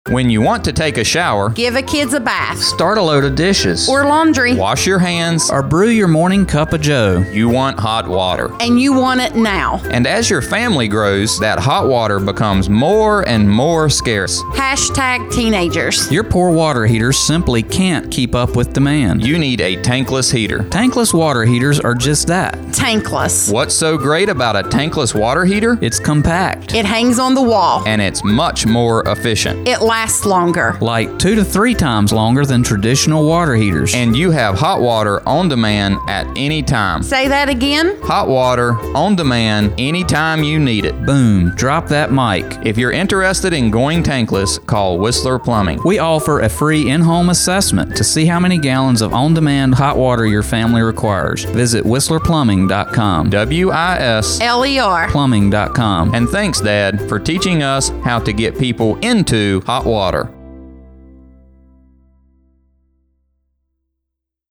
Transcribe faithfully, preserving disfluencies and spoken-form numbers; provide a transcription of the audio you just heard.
When you want to take a shower, give a kids a bath, start a load of dishes, or laundry, wash your hands, or brew your morning cup of joe, you want hot water. And you want it now. And as your family grows, that hot water becomes more and more scarce. Hashtag teenagers. Your poor water heaters simply can't keep up with demand. You need a tankless heater. Tankless water heaters are just that. Tankless. What's so great about a tankless water heater? It's compact. It hangs on the wall. And it's much more efficient. It lasts longer. Like two to three times longer than traditional water heaters. And you have hot water on demand at any time. Say that again. Hot water on demand anytime you need it. Boom. Drop that mic. If you're interested in going tankless, call Whistler Plumbing. We offer a free in-home assessment to see how many gallons of on-demand hot water your family requires. Visit whistler plumbing dot com. W I S L E R plumbing dot com. And thanks, Dad, for teaching us how to get people into hot water.